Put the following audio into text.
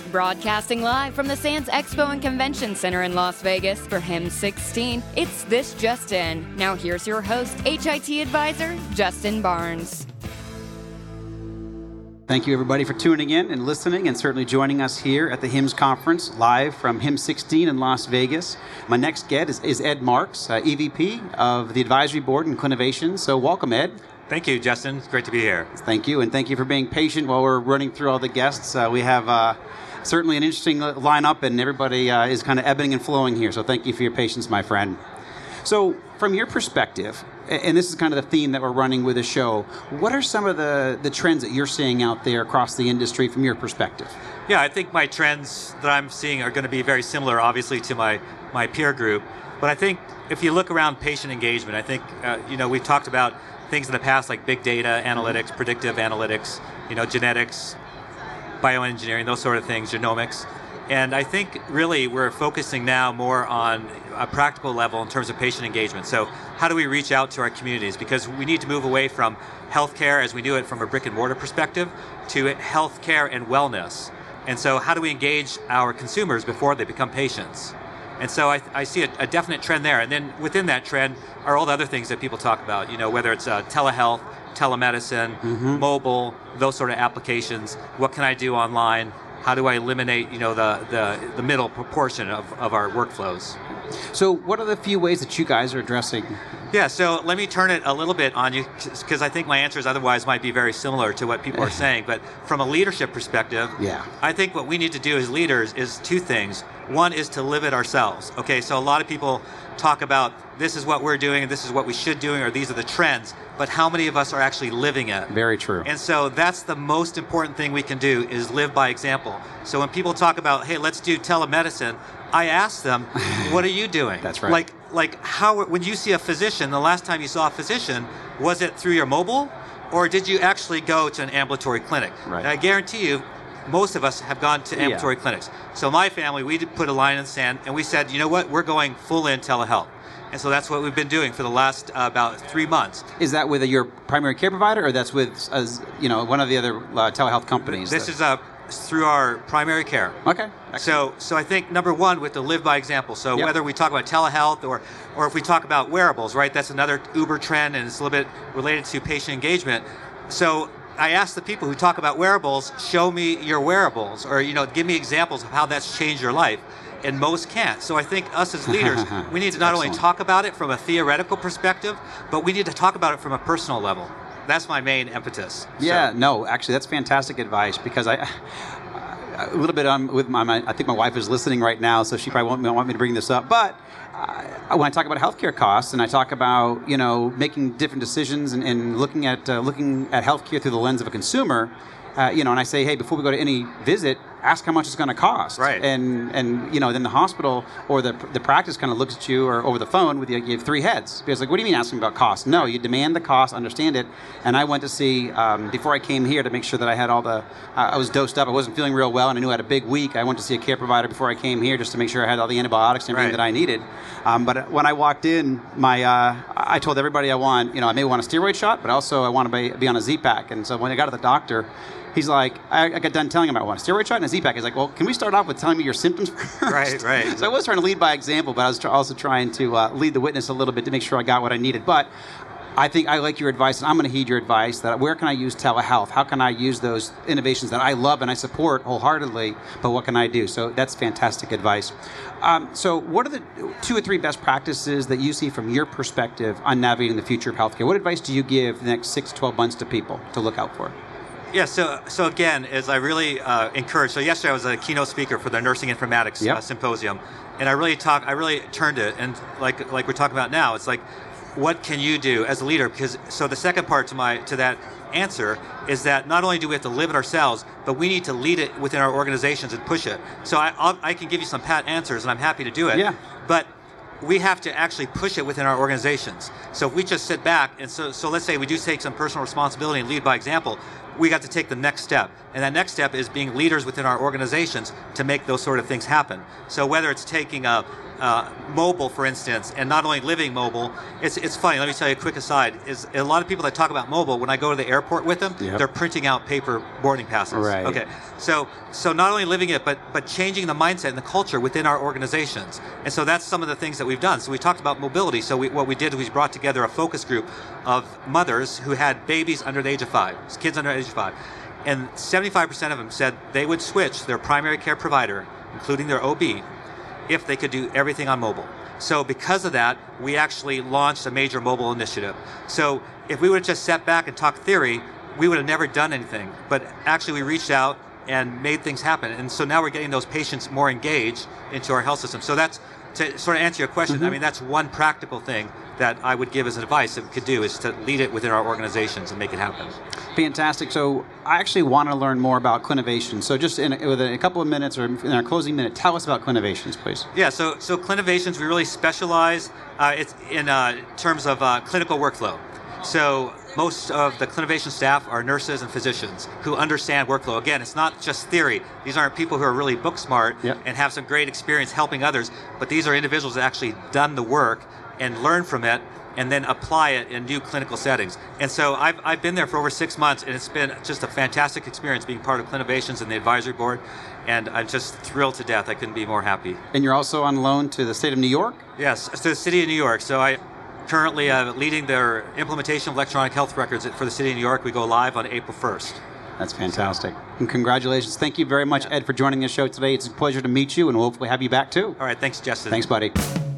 Broadcasting live from the Sands Expo and Convention Center in Las Vegas for HIMSS 16, it's This Just In. Now here's your host, HIT advisor, Justin Barnes. Thank you, everybody, for tuning in and listening and certainly joining us here at the HIMSS Conference, live from HIMSS 16 in Las Vegas. My next guest is Ed Marks, EVP of the Advisory Board and Clinovation. So welcome, Ed. Thank you, Justin. It's great to be here. Thank you, and thank you for being patient while we're running through all the guests. We have certainly an interesting lineup, and everybody is kind of ebbing and flowing here. So thank you for your patience, my friend. So from your perspective, and this is kind of the theme that we're running with the show, what are some of the trends that you're seeing out there across the industry from your perspective? Yeah, I think my trends that I'm seeing are going to be very similar, obviously, to my peer group. But I think if you look around patient engagement, I think, we've talked about things in the past like big data analytics, predictive analytics, genetics, bioengineering, those sort of things, genomics. And I think really we're focusing now more on a practical level in terms of patient engagement. So how do we reach out to our communities? Because we need to move away from healthcare as we knew it from a brick and mortar perspective to healthcare and wellness. And so how do we engage our consumers before they become patients? And so I see a definite trend there. And then within that trend are all the other things that people talk about, whether it's telehealth, telemedicine, mobile, those sort of applications. What can I do online? How do I eliminate, the middle proportion of our workflows? So what are the few ways that you guys are addressing? Yeah, so let me turn it a little bit on you, because I think my answers otherwise might be very similar to what people are saying. But from a leadership perspective, I think what we need to do as leaders is two things. One is to live it ourselves. Okay, so a lot of people talk about this is what we're doing and this is what we should doing, or these are the trends, but how many of us are actually living it? Very true. And so that's the most important thing we can do, is live by example. So when people talk about, hey, let's do telemedicine, I ask them, what are you doing? That's right. Like how, when you see a physician, the last time you saw a physician, was it through your mobile, or did you actually go to an ambulatory clinic? Right. And I guarantee you, most of us have gone to ambulatory clinics. So my family, we did put a line in the sand, and we said, you know what, we're going full in telehealth. And so that's what we've been doing for the last about 3 months. Is that with your primary care provider, or that's with one of the other telehealth companies? This is through our primary care. Okay. So I think number one, with the live by example. So whether we talk about telehealth or if we talk about wearables, right? That's another Uber trend, and it's a little bit related to patient engagement. So I ask the people who talk about wearables, show me your wearables, or give me examples of how that's changed your life. And most can't. So I think us as leaders, we need to not only talk about it from a theoretical perspective, but we need to talk about it from a personal level. That's my main impetus. Yeah, no, actually, that's fantastic advice, because a little bit on with I think my wife is listening right now, so she probably won't want me to bring this up. But when I talk about healthcare costs, and I talk about making different decisions and looking at healthcare through the lens of a consumer, and I say, hey, before we go to any visit, ask how much it's going to cost. Right. And then the hospital or the practice kind of looks at you or over the phone with you have three heads. Because what do you mean asking about cost? No, you demand the cost, understand it. And I went to see, before I came here, to make sure that I had I was dosed up, I wasn't feeling real well, and I knew I had a big week. I went to see a care provider before I came here just to make sure I had all the antibiotics and everything that I needed. But when I walked in, I told everybody I may want a steroid shot, but also I want to be on a Z-Pack. And so when I got to the doctor, he's like, I got done telling him I want a steroid shot and a Z-Pack. He's like, well, can we start off with telling me your symptoms first? Right. So I was trying to lead by example, but I was also trying to lead the witness a little bit to make sure I got what I needed. But I think I like your advice, and I'm going to heed your advice, that where can I use telehealth? How can I use those innovations that I love and I support wholeheartedly, but what can I do? So that's fantastic advice. So what are the 2 or 3 best practices that you see from your perspective on navigating the future of healthcare? What advice do you give the next 6 to 12 months to people to look out for? Yeah, so again, as I really encourage, so yesterday I was a keynote speaker for the Nursing Informatics Symposium, and I really turned it, and like we're talking about now, it's like, what can you do as a leader? Because so the second part to that answer is that not only do we have to live it ourselves, but we need to lead it within our organizations and push it. So I can give you some pat answers, and I'm happy to do it. Yeah. But we have to actually push it within our organizations. So if we just sit back, and so let's say we do take some personal responsibility and lead by example, we got to take the next step. And that next step is being leaders within our organizations to make those sort of things happen. So whether it's taking a mobile, for instance, and not only living mobile, it's funny. Let me tell you a quick aside. Is a lot of people that talk about mobile, when I go to the airport with them, they're printing out paper boarding passes. Right. Okay. So not only living it, but changing the mindset and the culture within our organizations. And so that's some of the things that we've done. So we talked about mobility. So what we did was we brought together a focus group of mothers who had babies under the age of 5, kids under the age of 5. And 75% of them said they would switch their primary care provider, including their OB, if they could do everything on mobile. So because of that, we actually launched a major mobile initiative. So if we would have just sat back and talked theory, we would have never done anything. But actually we reached out and made things happen. And so now we're getting those patients more engaged into our health system. So that's, to sort of answer your question, I mean, that's one practical thing that I would give as advice that we could do, is to lead it within our organizations and make it happen. Fantastic. So I actually want to learn more about Clinovation. So just within a couple of minutes or in our closing minute, tell us about Clinovations, please. Yeah, so Clinovations, we really specialize it's in terms of clinical workflow. So most of the Clinovation staff are nurses and physicians who understand workflow. Again, it's not just theory. These aren't people who are really book smart and have some great experience helping others, but these are individuals that actually done the work and learn from it and then apply it in new clinical settings. And so I've been there for over 6 months, and it's been just a fantastic experience being part of Clinovations and the advisory board, and I'm just thrilled to death. I couldn't be more happy. And you're also on loan to the state of New York? Yes, to the city of New York. So I currently leading their implementation of electronic health records for the city of New York. We go live on April 1st. That's fantastic. And congratulations. Thank you very much, Ed, for joining the show today. It's a pleasure to meet you, and we'll hopefully have you back too. All right, thanks, Justin. Thanks, buddy.